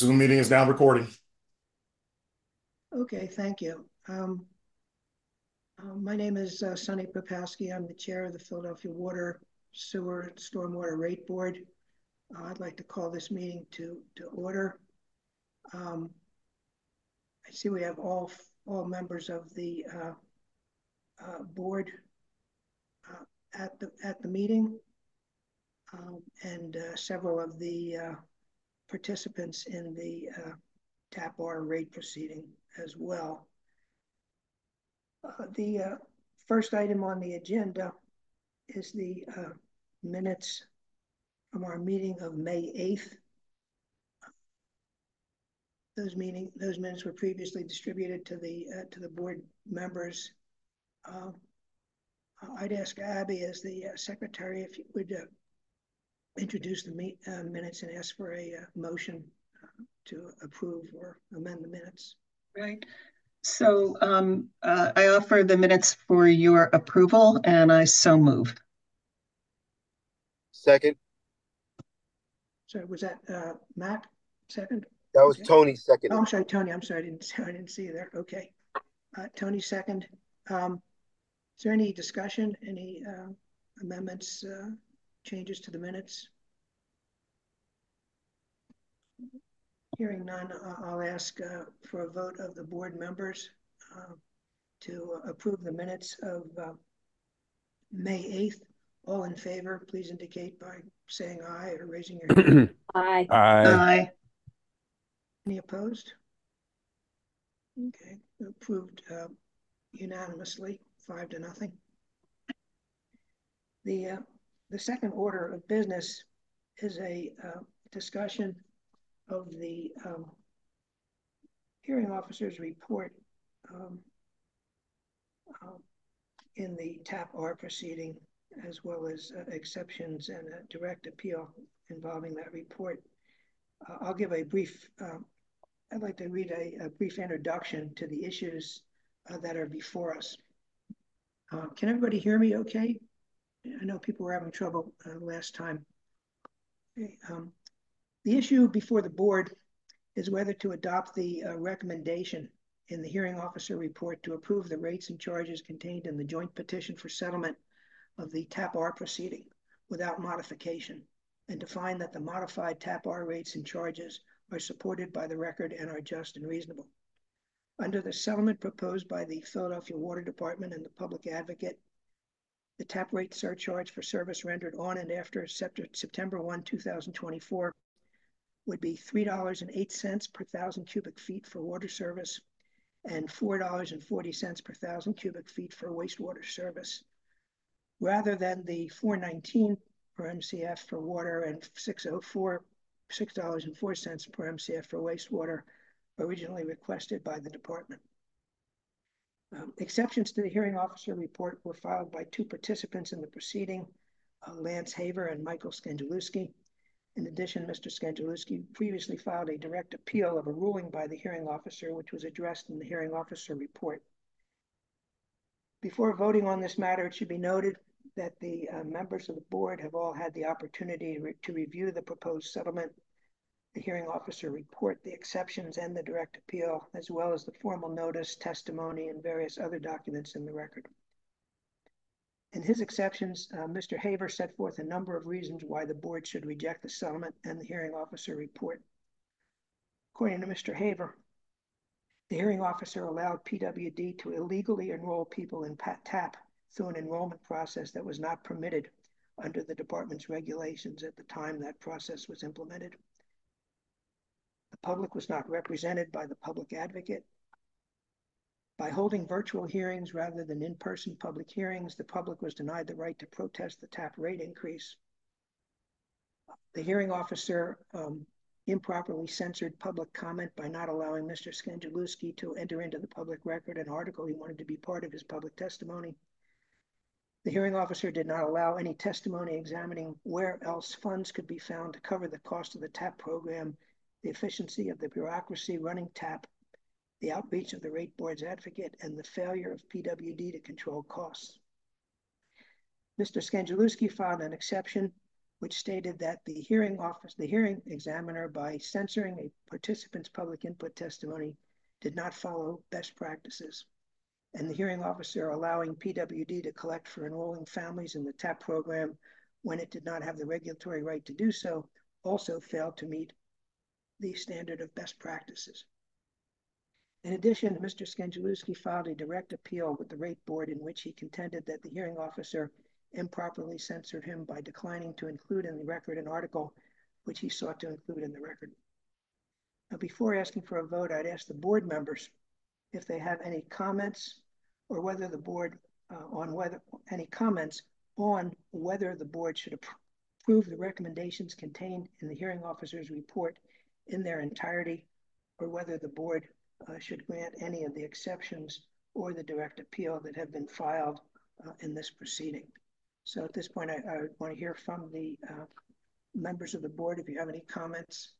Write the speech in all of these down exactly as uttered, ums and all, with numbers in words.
Zoom meeting is now recording. Okay, thank you. Um, uh, my name is uh, Sonny Popowski. I'm the chair of the Philadelphia Water, Sewer, and Stormwater Rate Board. Uh, I'd like to call this meeting to, to order. Um, I see we have all, all members of the uh, uh, board uh, at the at the meeting, um, and uh, several of the uh, participants in the uh, TAP R rate proceeding as well. Uh, the uh, first item on the agenda is the uh, minutes from our meeting of May eighth. Those meeting, those minutes were previously distributed to the uh, to the board members. Uh, I'd ask Abby, as the uh, secretary, if you would uh, introduce the meet, uh, minutes and ask for a uh, motion uh, to approve or amend the minutes. Right. So um, uh, I offer the minutes for your approval, and I so move. Second. So was that uh, Matt second? That was okay. Tony second. Oh, I'm sorry, Tony. I'm sorry, I didn't I didn't see you there. Okay, uh, Tony second. Um, is there any discussion? Any uh, amendments, uh, changes to the minutes? Hearing none, I'll ask uh, for a vote of the board members uh, to approve the minutes of uh, May eighth. All in favor, please indicate by saying aye or raising your hand. Aye. Aye. Aye. Any opposed? Okay, approved uh, unanimously, five to nothing. The uh, the second order of business is a uh, discussion of the um, hearing officer's report um, uh, in the TAP R proceeding, as well as uh, exceptions and a direct appeal involving that report. Uh, I'll give a brief, uh, I'd like to read a, a brief introduction to the issues uh, that are before us. Uh, can everybody hear me okay? I know people were having trouble uh, last time. Okay, um, the issue before the board is whether to adopt the uh, recommendation in the hearing officer report to approve the rates and charges contained in the joint petition for settlement of the TAP R proceeding without modification, and to find that the modified TAP R rates and charges are supported by the record and are just and reasonable. Under the settlement proposed by the Philadelphia Water Department and the Public Advocate, the TAP rate surcharge for service rendered on and after September first, two thousand twenty-four would be three dollars and eight cents per thousand cubic feet for water service and four dollars and forty cents per thousand cubic feet for wastewater service, rather than the four nineteen per M C F for water and six oh four, six dollars and four cents per M C F for wastewater originally requested by the department. Um, exceptions to the hearing officer report were filed by two participants in the proceeding, uh, Lance Haver and Michael Skanjalewski. In addition, Mister Skanjalewski previously filed a direct appeal of a ruling by the hearing officer, which was addressed in the hearing officer report. Before voting on this matter, it should be noted that the uh, members of the board have all had the opportunity re to review the proposed settlement, the hearing officer report, the exceptions, and the direct appeal, as well as the formal notice, testimony, and various other documents in the record. In his exceptions, uh, Mister Haver set forth a number of reasons why the board should reject the settlement and the hearing officer report. According to Mister Haver, the hearing officer allowed P W D to illegally enroll people in TAP through an enrollment process that was not permitted under the department's regulations at the time that process was implemented. The public was not represented by the public advocate. By holding virtual hearings rather than in-person public hearings, the public was denied the right to protest the TAP rate increase. The hearing officer um, improperly censored public comment by not allowing Mister Skanjalewski to enter into the public record an article he wanted to be part of his public testimony. The hearing officer did not allow any testimony examining where else funds could be found to cover the cost of the TAP program, the efficiency of the bureaucracy running TAP, the outreach of the rate board's advocate, and the failure of P W D to control costs. Mister Skanjalewski filed an exception which stated that the hearing office, the hearing examiner, by censoring a participant's public input testimony, did not follow best practices. And the hearing officer allowing P W D to collect for enrolling families in the TAP program when it did not have the regulatory right to do so also failed to meet the standard of best practices. In addition, Mister Skengelewski filed a direct appeal with the rate board in which he contended that the hearing officer improperly censored him by declining to include in the record an article which he sought to include in the record. Now, before asking for a vote, I'd ask the board members if they have any comments or whether the board uh, on whether any comments on whether the board should approve the recommendations contained in the hearing officer's report in their entirety, or whether the board uh, should grant any of the exceptions or the direct appeal that have been filed uh, in this proceeding. So at this point, I, I want to hear from the uh, members of the board if you have any comments.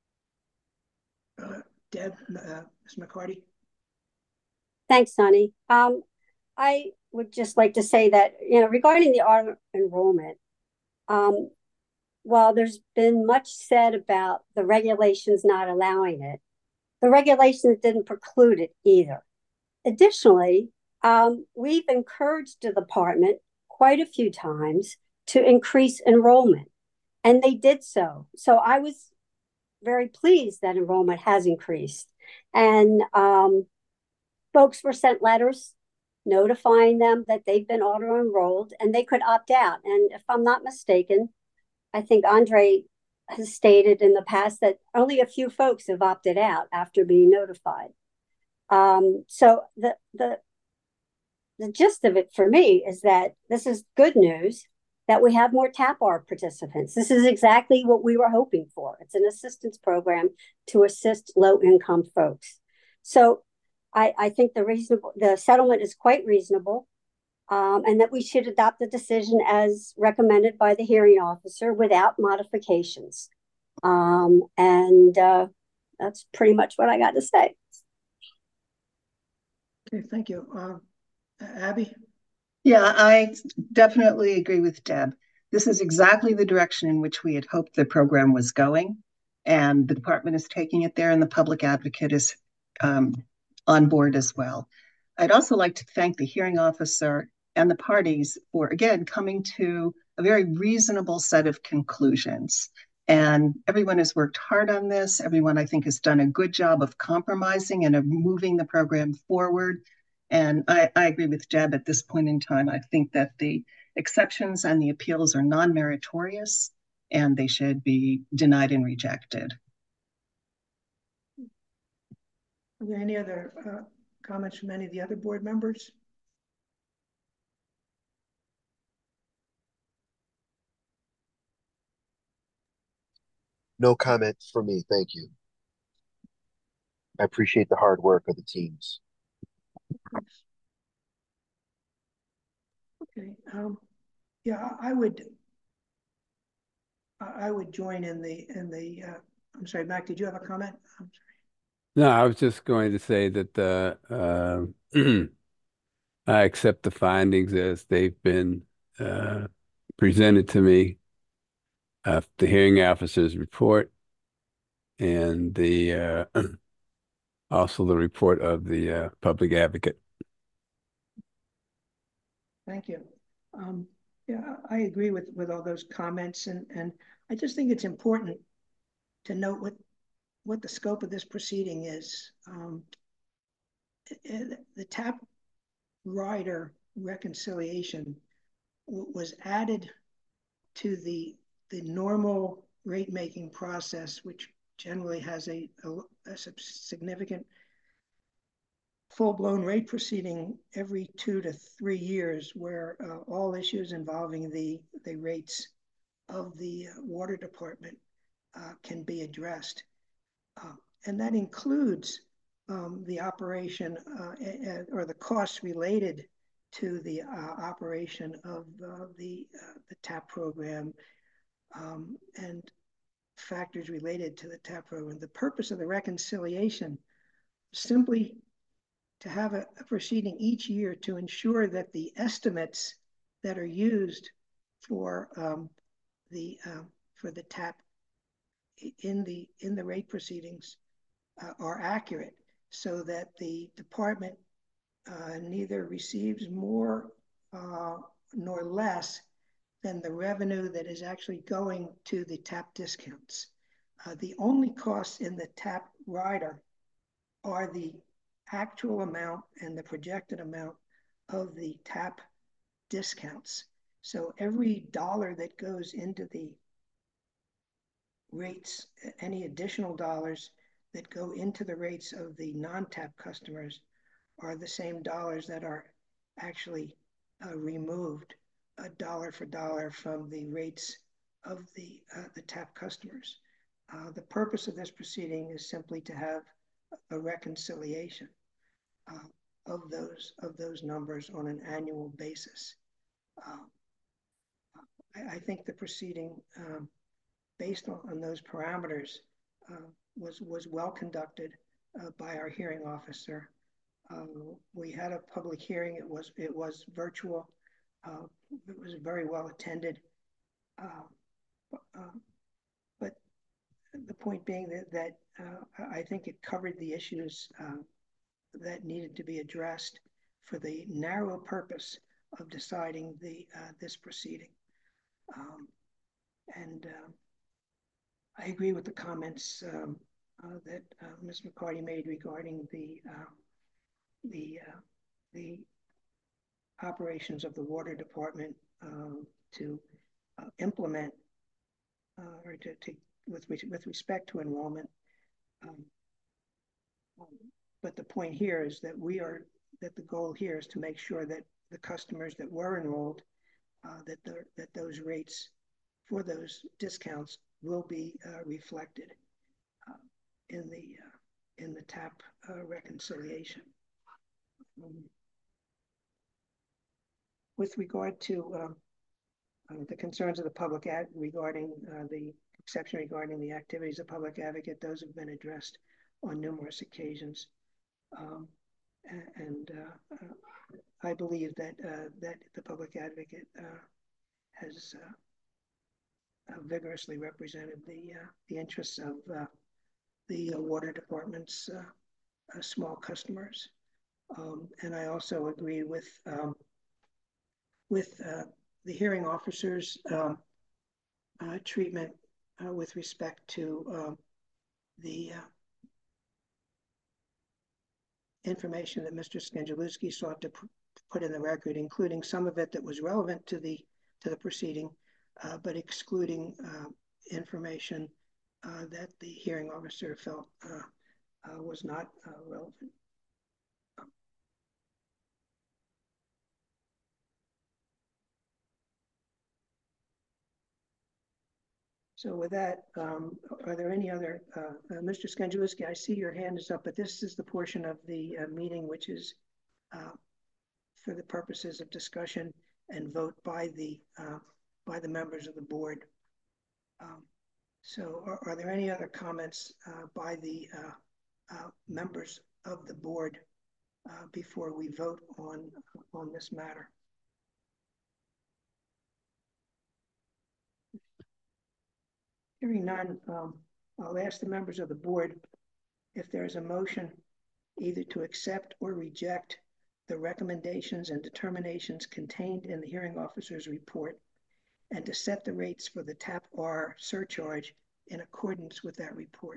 Uh, Deb, uh, Miz McCarty. Thanks, Sonny. Um, I would just like to say that, you know, regarding the auto enrollment, um, while there's been much said about the regulations not allowing it, the regulations didn't preclude it either. Additionally, um, we've encouraged the department quite a few times to increase enrollment, and they did so. So I was very pleased that enrollment has increased. And um, folks were sent letters notifying them that they've been auto-enrolled and they could opt out. And if I'm not mistaken, I think Andre has stated in the past that only a few folks have opted out after being notified. Um, so the, the, the gist of it for me is that this is good news that we have more TAPR participants. This is exactly what we were hoping for. It's an assistance program to assist low-income folks. So I, I think the reasonable, the settlement is quite reasonable, um, and that we should adopt the decision as recommended by the hearing officer without modifications. Um, and uh, that's pretty much what I got to say. Okay, thank you. Uh, Abby? Yeah, I definitely agree with Deb. This is exactly the direction in which we had hoped the program was going, and the department is taking it there, and the public advocate is um, on board as well. I'd also like to thank the hearing officer and the parties for, again, coming to a very reasonable set of conclusions. And everyone has worked hard on this. Everyone, I think, has done a good job of compromising and of moving the program forward. And I, I agree with Deb at this point in time. I think that the exceptions and the appeals are non-meritorious and they should be denied and rejected. Are there any other uh, comments from any of the other board members? No comment for me, thank you. I appreciate the hard work of the teams. Okay, um, yeah, I would, I would join in the, in the, uh, I'm sorry, Mac, did you have a comment? I'm sorry. No, I was just going to say that uh, uh, I accept the findings as they've been uh, presented to me, uh, the hearing officer's report and the uh, also the report of the uh, public advocate. Thank you. Um, yeah, I agree with, with all those comments, and, and I just think it's important to note what, what the scope of this proceeding is. Um, the TAP rider reconciliation was added to the, the normal rate-making process, which generally has a, a, a significant full-blown rate proceeding every two to three years where uh, all issues involving the, the rates of the water department uh, can be addressed. Uh, and that includes um, the operation uh, or the costs related to the uh, operation of uh, the, uh, the TAP program um, and factors related to the TAP program. The purpose of the reconciliation simply to have a, a proceeding each year to ensure that the estimates that are used for um, the um, for the TAP in the in the rate proceedings uh, are accurate, so that the department uh, neither receives more uh, nor less than the revenue that is actually going to the TAP discounts. Uh, the only costs in the TAP rider are the actual amount and the projected amount of the TAP discounts. So every dollar that goes into the rates, any additional dollars that go into the rates of the non-TAP customers are the same dollars that are actually uh, removed uh, dollar for dollar from the rates of the, uh, the TAP customers. Uh, the purpose of this proceeding is simply to have a reconciliation uh, of those of those numbers on an annual basis. Uh, I, I think the proceeding, um, based on, on those parameters, uh, was was well conducted uh, by our hearing officer. Um, we had a public hearing. It was it was virtual. Uh, it was very well attended. Uh, uh, but the point being that that uh, I think it covered the issues uh, that needed to be addressed for the narrow purpose of deciding the uh, this proceeding. Um, and um, I agree with the comments um, uh, that uh, Miz McCarty made regarding the uh, the uh, the operations of the water department uh, to uh, implement uh, or to, to with with respect to enrollment. Um, um, but the point here is that we are that the goal here is to make sure that the customers that were enrolled, uh, that the, that those rates for those discounts will be uh, reflected uh, in the uh, in the TAP uh, reconciliation. Um, with regard to um, uh, the concerns of the public ad regarding uh, the exception regarding the activities of public advocate, those have been addressed on numerous occasions. Um, and uh, uh, I believe that uh, that the public advocate uh, has uh, uh, vigorously represented the uh, the interests of uh, the uh, water department's uh, uh, small customers. Um, and I also agree with um, with uh, the hearing officer's um, uh, treatment uh, with respect to um, the uh, information that Mister Skanjalewski sought to put in the record, including some of it that was relevant to the to the proceeding, uh, but excluding uh, information uh, that the hearing officer felt uh, uh, was not uh, relevant. So with that, um, are there any other, uh, uh, Mister Skanjalewski, I see your hand is up, but this is the portion of the uh, meeting which is uh, for the purposes of discussion and vote by the uh, by the members of the board. Um, so are, are there any other comments uh, by the uh, uh, members of the board uh, before we vote on, on this matter? Hearing none, um, I'll ask the members of the board if there is a motion either to accept or reject the recommendations and determinations contained in the hearing officer's report and to set the rates for the TAP R surcharge in accordance with that report.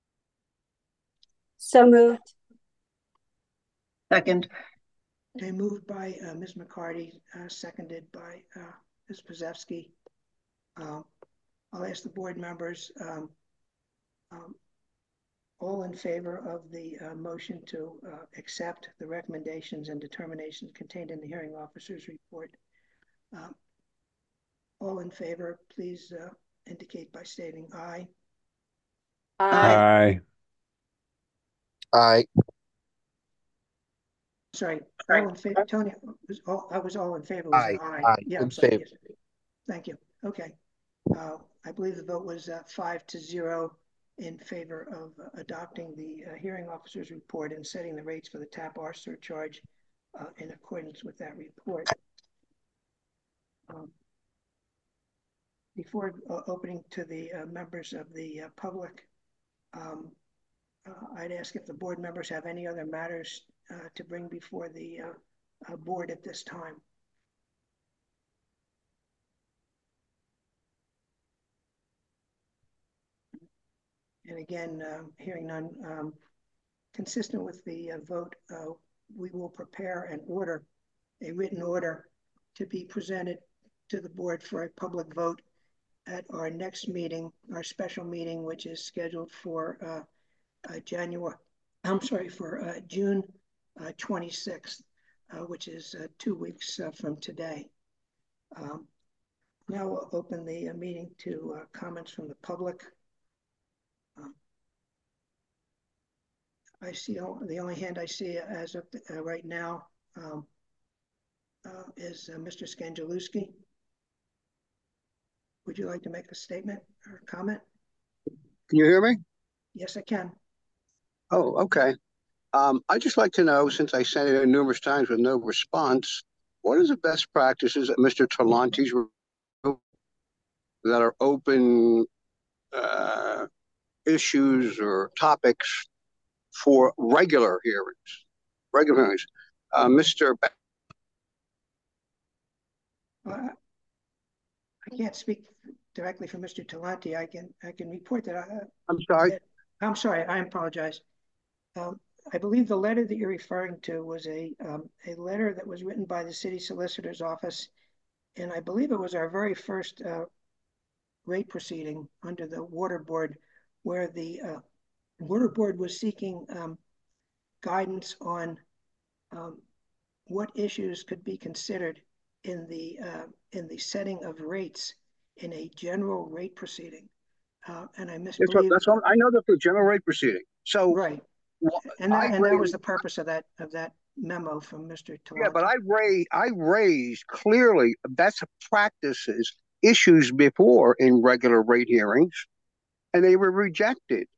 So moved. Second. Okay, moved by uh, Miz McCarty, uh, seconded by uh, Miz Pozefsky. Um, I'll ask the board members, um, um, all in favor of the uh, motion to uh, accept the recommendations and determinations contained in the hearing officer's report. Um, all in favor, please uh, indicate by stating aye. Aye. Aye. Aye. Sorry, all in favor. Tony, was all, I was all in favor. Was Aye. an aye. Aye. Yeah, In I'm sorry. favor. Yes. Thank you. Okay. Uh, I believe the vote was uh, five to zero in favor of uh, adopting the uh, hearing officer's report and setting the rates for the TAP R surcharge uh, in accordance with that report. Um, before uh, opening to the uh, members of the uh, public, um, uh, I'd ask if the board members have any other matters uh, to bring before the uh, uh, board at this time. And again, uh, hearing none, um, consistent with the uh, vote, uh, we will prepare an order, a written order, to be presented to the board for a public vote at our next meeting, our special meeting, which is scheduled for uh, uh, January, I'm sorry, for uh, June uh, twenty-sixth, uh, which is uh, two weeks uh, from today. Um, now we'll open the uh, meeting to uh, comments from the public. Um, I see all, the only hand I see as of the, uh, right now um, uh, is uh, Mister Skanjalewski. Would you like to make a statement or comment? Can you hear me? Yes, I can. Oh, okay. Um, I'd just like to know, since I sent it in numerous times with no response, what is the best practices at Mister Talante's that are open uh, issues or topics for regular hearings? Regular hearings. Uh, Mister Ba- Uh, I can't speak directly for Mister Talante. I can I can report that. I, I'm sorry. that, I'm sorry. I apologize. Um, I believe the letter that you're referring to was a um, a letter that was written by the city solicitor's office, and I believe it was our very first uh, rate proceeding under the water board, where the uh, water board was seeking um, guidance on um, what issues could be considered in the uh, in the setting of rates in a general rate proceeding, uh, and I That's what, misbelieve. that's what I know that for general rate proceeding. So Right, and I that and that was raised, the purpose of that of that memo from Mister yeah, but Talante. I raised I raised clearly best practices issues before in regular rate hearings, and they were rejected.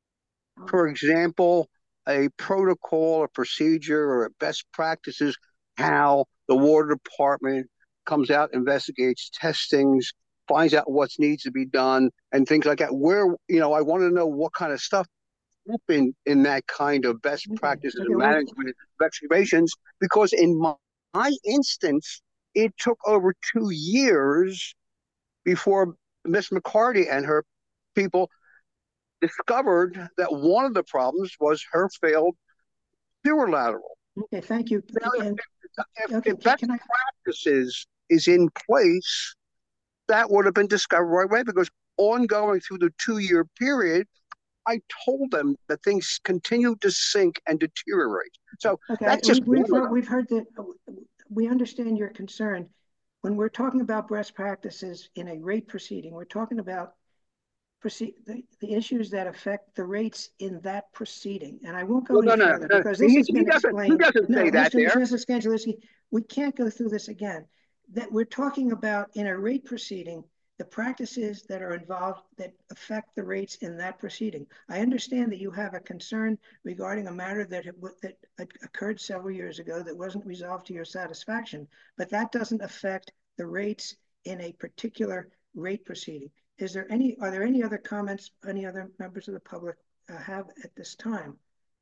For example, a protocol, a procedure, or a best practices, how the water department comes out, investigates testings, finds out what needs to be done, and things like that. Where, you know, I want to know what kind of stuff in in that kind of best Okay. practices Okay, and well, management of excavations, because in my, my instance, it took over two years before Miss McCarty and her people discovered that one of the problems was her failed sewer lateral. okay, thank you. Now, if, And if, okay, if can, best can I? practices is in place, that would have been discovered right away, because ongoing through the two-year period, I told them that things continued to sink and deteriorate. So Okay, that's just we've one we've of heard them. we've heard that. We understand your concern. When we're talking about best practices in a rate proceeding, we're talking about proceed the, the issues that affect the rates in that proceeding. And I won't go Well, any no, no, further no. because this He, has he been doesn't. He explained. doesn't No, say that Mister there. Mister Skanjalewski, we can't go through this again. That we're talking about in a rate proceeding, the practices that are involved that affect the rates in that proceeding. I understand that you have a concern regarding a matter that that occurred several years ago that wasn't resolved to your satisfaction, but that doesn't affect the rates in a particular rate proceeding. Is there any, are there any other comments any other members of the public uh, have at this time?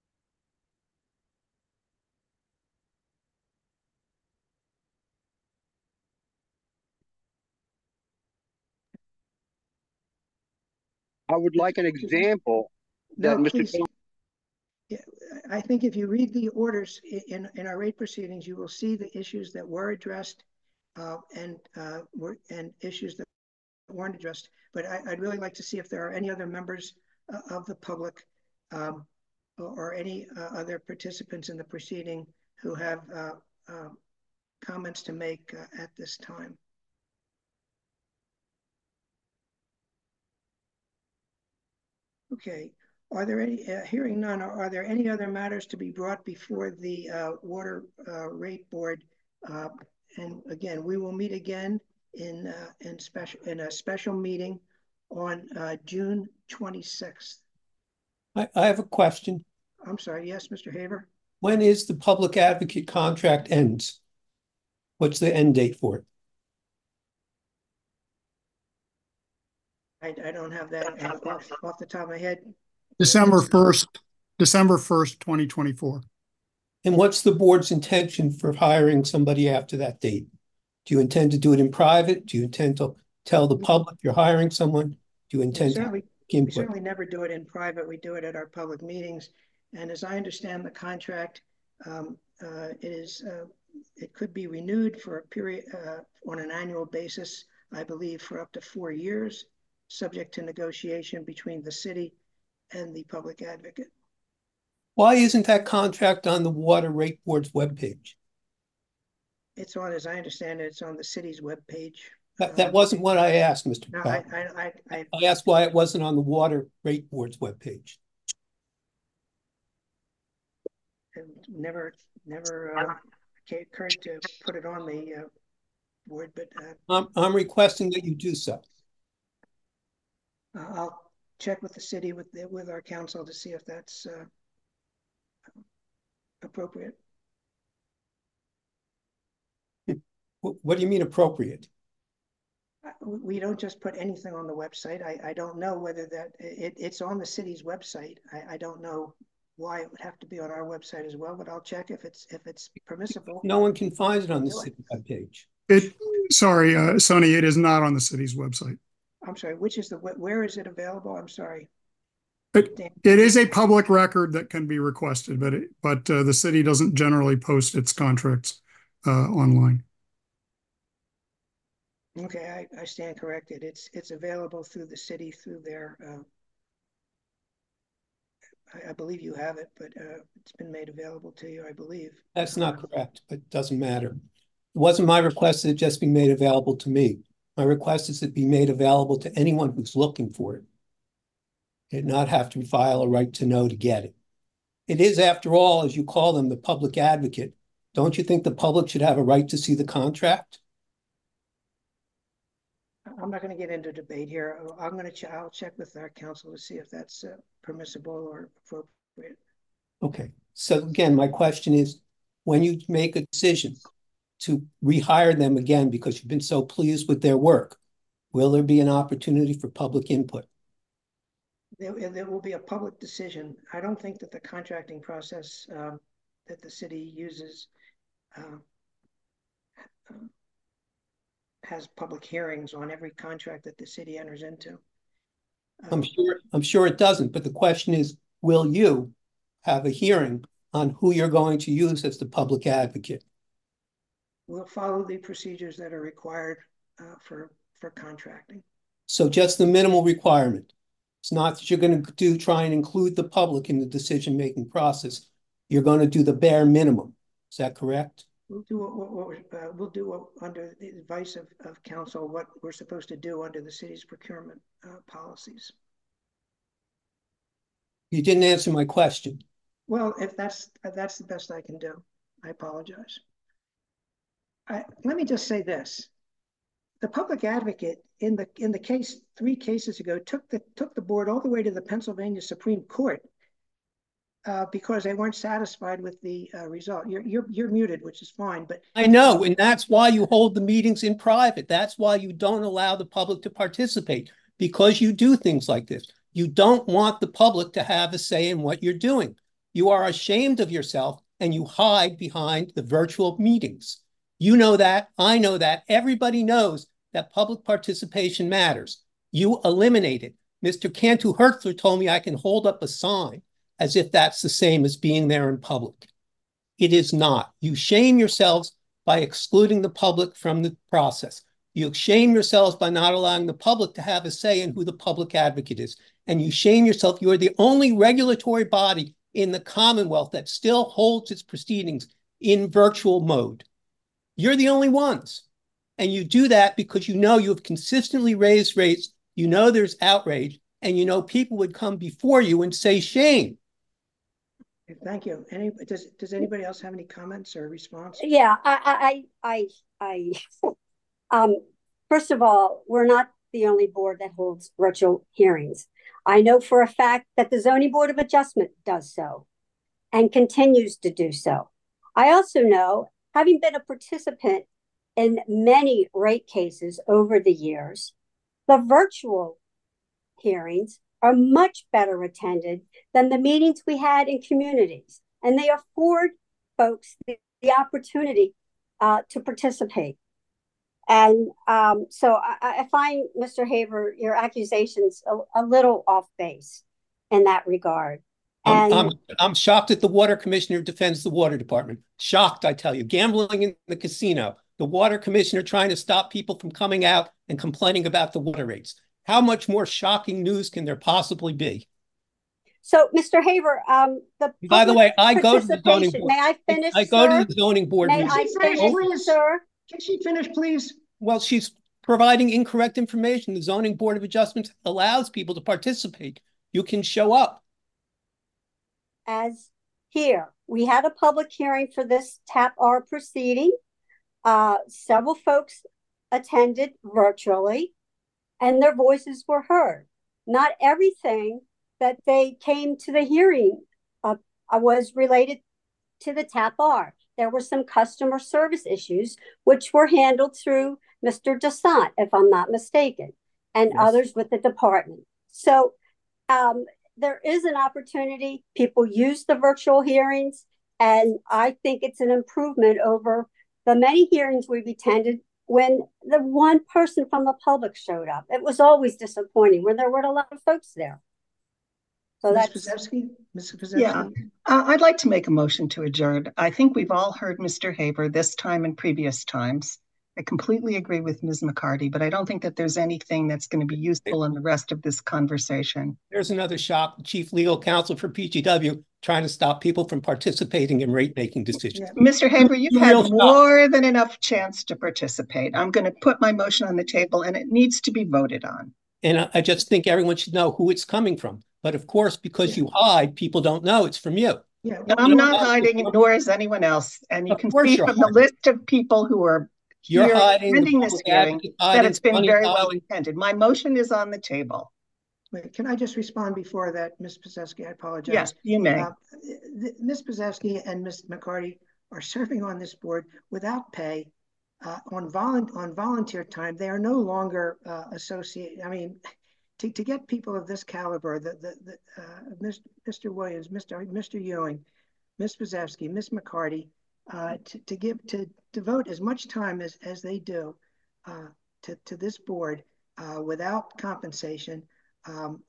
I would like an example that No, Mister please. Yeah, I think if you read the orders in, in our rate proceedings, you will see the issues that were addressed uh, and uh, were and issues that weren't addressed. But I, I'd really like to see if there are any other members uh, of the public um, or, or any uh, other participants in the proceeding who have uh, uh, comments to make uh, at this time. Okay. Are there any, uh, hearing none, are, are there any other matters to be brought before the uh, Water uh, Rate Board? Uh, and again, we will meet again in uh, in special in a special meeting on uh, June twenty-sixth. I, I have a question. I'm sorry. Yes, Mister Haber. When is the public advocate contract ends? What's the end date for it? I, I don't have that uh, off, off the top of my head. December first, December first, twenty twenty-four. And what's the board's intention for hiring somebody after that date? Do you intend to do it in private? Do you intend to tell the public you're hiring someone? Do you We intend to certainly, give we input? certainly never do it in private. We do it at our public meetings. And as I understand the contract, um, uh, it is, uh, it could be renewed for a period, uh, on an annual basis, I believe, for up to four years, subject to negotiation between the city and the public advocate. Why isn't that contract on the Water Rate Board's webpage? It's on, as I understand it, it's on the city's webpage. That, that Um, wasn't what I asked, Mister No, I, Powell. I, I, I, I asked why it wasn't on the Water Rate Board's webpage. It never, never uh, occurred to put it on the uh, board, but uh, I'm, I'm requesting that you do so. I'll check with the city, with the, with our council to see if that's uh, appropriate. What do you mean appropriate? We don't just put anything on the website. I, I don't know whether that, it, it's on the city's website. I, I don't know why it would have to be on our website as well, but I'll check if it's if it's permissible. No one can find it on the city webpage. It, sorry, uh, Sonny, it is not on the city's website. I'm sorry, which is the, where is it available? I'm sorry. It, it is a public record that can be requested, but it, but uh, the city doesn't generally post its contracts uh, online. Okay, I, I stand corrected. It's it's available through the city, through their, uh, I, I believe you have it, but uh, it's been made available to you, I believe. That's not correct, but it doesn't matter. It wasn't my request that it just be made available to me. My request is that it be made available to anyone who's looking for it. It not have to file a right to know to get it. It is, after all, as you call them, the public advocate. Don't you think the public should have a right to see the contract? I'm not going to get into debate here. I'm going to ch I'll check with our council to see if that's uh, permissible or appropriate. Okay. So again, my question is, when you make a decision to rehire them again because you've been so pleased with their work, will there be an opportunity for public input? There, there will be a public decision. I don't think that the contracting process um, that the city uses uh, uh, has public hearings on every contract that the city enters into. Um, I'm sure, I'm sure it doesn't, but the question is, will you have a hearing on who you're going to use as the public advocate? We'll follow the procedures that are required uh, for, for contracting. So just the minimal requirement. It's not that you're going to do try and include the public in the decision-making process. You're going to do the bare minimum. Is that correct? We'll do what, what, what uh, we'll do what, under the advice of, of council, what we're supposed to do under the city's procurement uh, policies. You didn't answer my question. Well, if that's that's the best I can do, I apologize. I, let me just say this: the public advocate in the in the case three cases ago took the took the board all the way to the Pennsylvania Supreme Court uh, because they weren't satisfied with the uh, result. You're you're you're muted, which is fine, but I know, and that's why you hold the meetings in private. That's why you don't allow the public to participate, because you do things like this. You don't want the public to have a say in what you're doing. You are ashamed of yourself and you hide behind the virtual meetings. You know that, I know that, everybody knows that public participation matters. You eliminate it. Mister Cantu Hertzler told me I can hold up a sign as if that's the same as being there in public. It is not. You shame yourselves by excluding the public from the process. You shame yourselves by not allowing the public to have a say in who the public advocate is. And you shame yourself. You are the only regulatory body in the Commonwealth that still holds its proceedings in virtual mode. You're the only ones. And you do that because you know you have consistently raised rates, you know there's outrage, and you know people would come before you and say shame. thank you. Any does does anybody else have any comments or response? Yeah, I I I I um first of all, we're not the only board that holds virtual hearings. I know for a fact that the Zoning Board of Adjustment does so and continues to do so. I also know, having been a participant in many rate cases over the years, the virtual hearings are much better attended than the meetings we had in communities, and they afford folks the, the opportunity uh, to participate. And um, so I, I find, Mister Haver, your accusations a, a little off base in that regard. And I'm, I'm, I'm shocked that the water commissioner defends the water department. Shocked, I tell you. Gambling in the casino, the water commissioner trying to stop people from coming out and complaining about the water rates. How much more shocking news can there possibly be? So, Mister Haver, um, the by the way, I go to the zoning board. May I finish? I go sir? to the zoning board. May I finish, please? sir? Can she finish, please? Well, she's providing incorrect information. The Zoning Board of Adjustments allows people to participate. You can show up. As here, we had a public hearing for this TAP R proceeding. Uh, several folks attended virtually, and their voices were heard. Not everything that they came to the hearing uh, was related to the TAP R. There were some customer service issues, which were handled through Mister Desant, if I'm not mistaken, and yes. others with the department. So um, there is an opportunity. People use the virtual hearings, and I think it's an improvement over the many hearings we've attended when the one person from the public showed up. It was always disappointing when there weren't a lot of folks there. So Miz that's Pazewski? Miz Pazewski? Yeah, uh, I'd like to make a motion to adjourn. I think we've all heard Mister Haber this time and previous times. I completely agree with Miz McCarty, but I don't think that there's anything that's going to be useful in the rest of this conversation. There's another shop, the chief legal counsel for P G W, trying to stop people from participating in rate-making decisions. Yeah. Mister Haber, you've had more than enough chance to participate. I'm going to put my motion on the table, and it needs to be voted on. And I just think everyone should know who it's coming from. But of course, because yeah. you hide, people don't know it's from you. Yeah, well, I'm not hiding, nor is anyone else. And you can see from the list of people who are you're here hiding attending this hearing that it's been very well intended. My motion is on the table. Wait, can I just respond before that, Miz Pazewski? I apologize. Yes, you may. Uh, Miz Pazewski and Miz McCarty are serving on this board without pay, uh, on, volu on volunteer time. They are no longer uh, associated. I mean, To, to get people of this caliber, the, the, the, uh, Mister Williams, Mister Mister Ewing, Miz Pazewski, Miz McCarty, uh, to, to give to devote as much time as, as they do uh, to, to this board uh, without compensation um,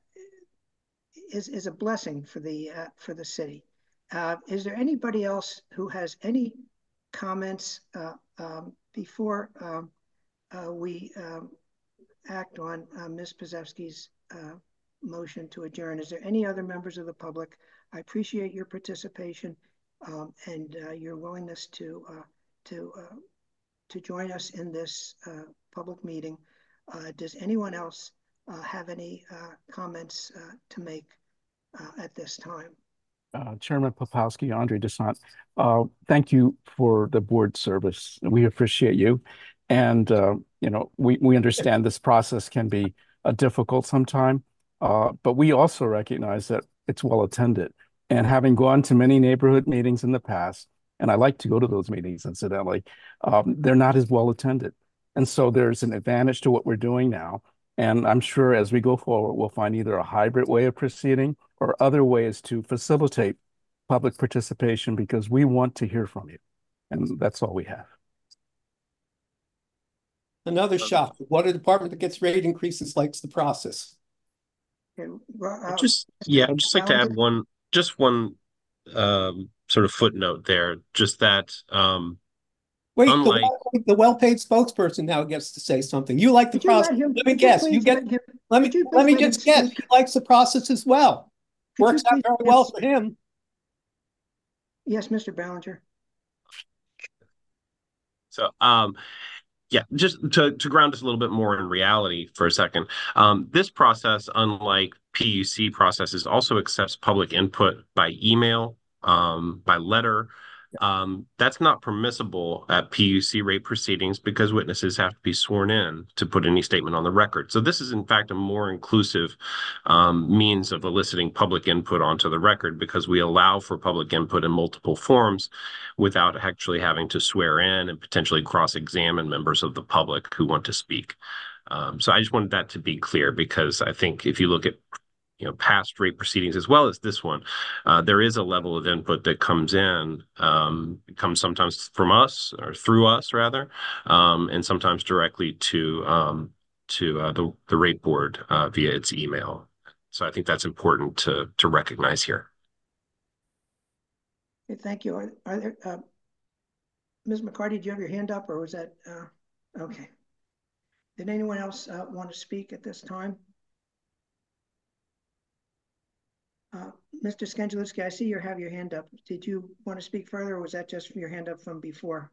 is, is a blessing for the uh, for the city. Uh, is there anybody else who has any comments uh, um, before um, uh, we um, act on uh, Miz Pazewski's uh, motion to adjourn? Is there any other members of the public? I appreciate your participation um, and uh, your willingness to uh, to uh, to join us in this uh, public meeting. Uh, does anyone else uh, have any uh, comments uh, to make uh, at this time? Uh, Chairman Popowski, Andre Desant, uh, thank you for the board service. We appreciate you. And, uh, you know, we, we understand this process can be uh, difficult sometime, uh, but we also recognize that it's well attended. And having gone to many neighborhood meetings in the past, and I like to go to those meetings incidentally, um, they're not as well attended. And so there's an advantage to what we're doing now. And I'm sure as we go forward, we'll find either a hybrid way of proceeding or other ways to facilitate public participation, because we want to hear from you. And that's all we have. Another shop. The water department that gets rate increases likes the process. Okay, well, uh, just yeah, I'd just like to add one, just one um, sort of footnote there. Just that. Um, Wait, unlike... the, the well-paid spokesperson now gets to say something. You like the process. Let, let me guess. You get. Him, let me let me just guess. He likes the process as well. Could Works out very well for him. Yes, Mister Ballinger. So, um. Yeah, just to, to ground us a little bit more in reality for a second. Um, this process, unlike P U C processes, also accepts public input by email, um, by letter. Um, that's not permissible at P U C rate proceedings because witnesses have to be sworn in to put any statement on the record. So this is, in fact, a more inclusive um, means of eliciting public input onto the record, because we allow for public input in multiple forms without actually having to swear in and potentially cross-examine members of the public who want to speak. Um, so I just wanted that to be clear, because I think if you look at you know past rate proceedings as well as this one, uh, there is a level of input that comes in, um, comes sometimes from us or through us rather, um, and sometimes directly to um, to uh, the the rate board uh, via its email. So I think that's important to to recognize here. Okay, thank you. Are, are there, uh, Miz McCarty, do you have your hand up, or was that, uh, okay. Did anyone else uh, want to speak at this time? Uh, Mister Skengeluski, I see you have your hand up. Did you want to speak further, or was that just your hand up from before?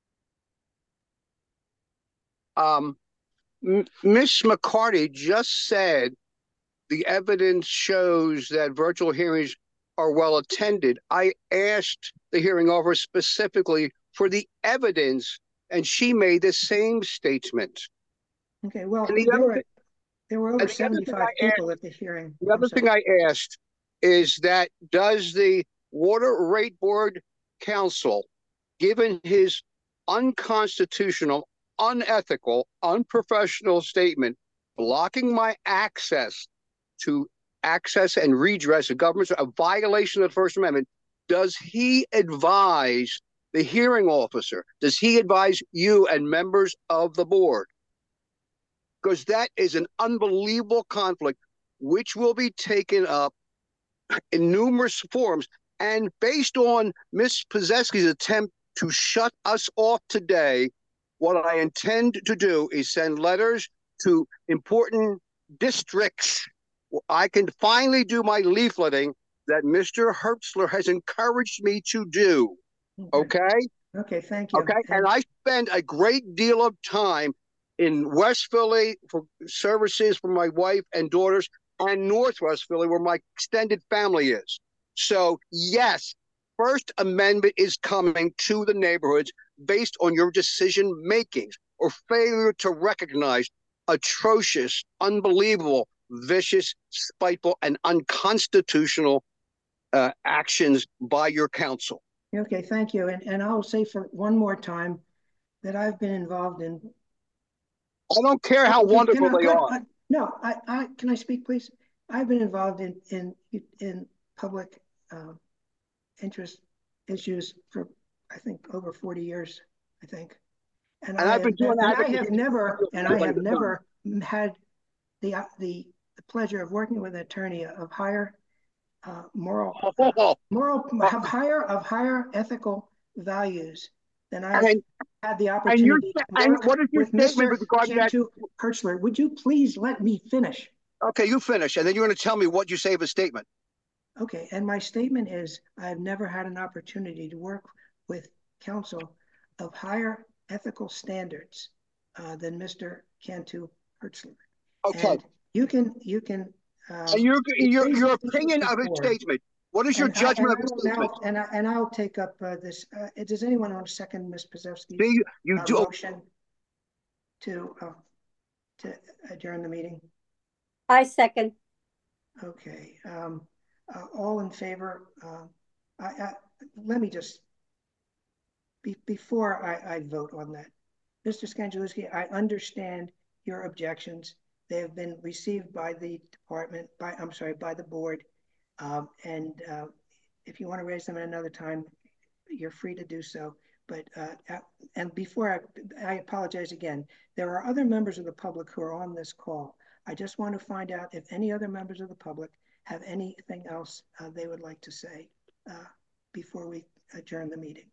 Um, Miz McCarty just said the evidence shows that virtual hearings are well attended. I asked the hearing officer specifically for the evidence, and she made the same statement. Okay, well, And the there other were, thing, there were and over the other thing seventy-five I people asked, at the hearing. the other I'm thing sorry. I asked is that does the Water Rate Board counsel, given his unconstitutional, unethical, unprofessional statement blocking my access to access and redress of government, a violation of the First Amendment, does he advise the hearing officer? Does he advise you and members of the board? Because that is an unbelievable conflict, which will be taken up in numerous forms. And based on Miz Pazewski's attempt to shut us off today, what I intend to do is send letters to important districts where I can finally do my leafleting that Mister Hertzler has encouraged me to do. Okay? Okay, okay, thank you. Okay. And, and I spend a great deal of time in West Philly for services for my wife and daughters, and Northwest Philly, where my extended family is. So, yes, First Amendment is coming to the neighborhoods based on your decision makings or failure to recognize atrocious, unbelievable, vicious, spiteful, and unconstitutional uh, actions by your council. okay, thank you. And, and I'll say for one more time that I've been involved in. I don't care how can, wonderful can I, they can, are. I, no, I, I, can I speak, please? I've been involved in, in, in public uh, interest issues for, I think, over forty years, I think. And, And I I've been have, doing and I advocacy have never, and I have time. never had the, the, the pleasure of working with an attorney of higher uh, moral, uh, moral, of higher, of higher ethical values than I've and, had the and, your, opportunity to and work what is your with statement Mister with regard to that? Cantu Hertzler. Would you please let me finish? Okay, you finish, and then you're going to tell me what you say of a statement. Okay, and my statement is I've never had an opportunity to work with counsel of higher ethical standards uh, than Mister Cantu Hertzler. Okay. And you can, you can. Um, and your, your, your opinion of his statement. What is your and judgment I, of his statement? now, and, I, and I'll take up uh, this. Uh, does anyone want to second Miz Pazewski's you, you uh, do. motion to uh, to adjourn the meeting? I second. Okay. Um, uh, all in favor? Uh, I, I, let me just be, before I, I vote on that, Mister Skengeluski, I understand your objections. They have been received by the department. By I'm sorry, by the board. Um, and uh, if you want to raise them at another time, you're free to do so. But uh, and before I, I apologize again, there are other members of the public who are on this call. I just want to find out if any other members of the public have anything else uh, they would like to say uh, before we adjourn the meeting.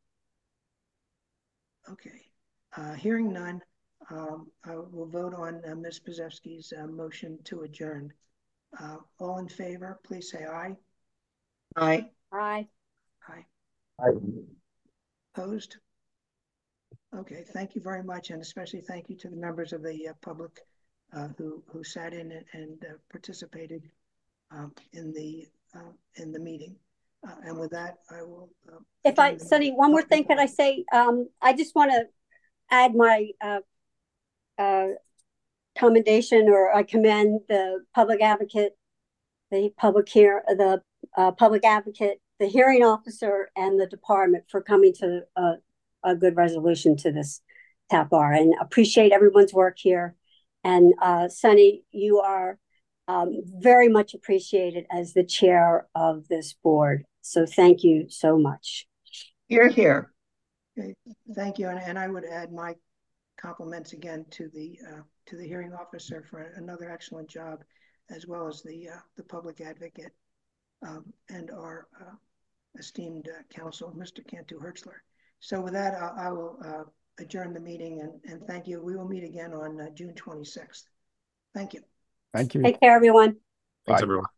Okay, uh, hearing none, um, I will vote on uh, Miz Pazewski's uh, motion to adjourn. Uh, all in favor, please say aye. Aye. Aye. Aye. Aye. Opposed? Okay, thank you very much, and especially thank you to the members of the uh, public uh, who who sat in and, and uh, participated um, in the uh, in the meeting. Uh, and with that, I will. Uh, if I, Sonny, one more thing, could I say? Um, I just want to add my uh, uh, commendation, or I commend the public advocate, the public here, the uh, public advocate, the hearing officer, and the department for coming to a, a good resolution to this T A P R, and appreciate everyone's work here. And uh, Sonny, you are um, very much appreciated as the chair of this board. So thank you so much. You're here. Okay, thank you. And, and I would add my compliments again to the uh, to the hearing officer for another excellent job, as well as the uh, the public advocate um, and our uh, esteemed uh, counsel, Mister Cantu Hertzler. So with that, I, I will uh, adjourn the meeting and, and thank you. We will meet again on uh, June twenty-sixth. Thank you. Thank you. Take care, everyone. Thanks, Bye. everyone.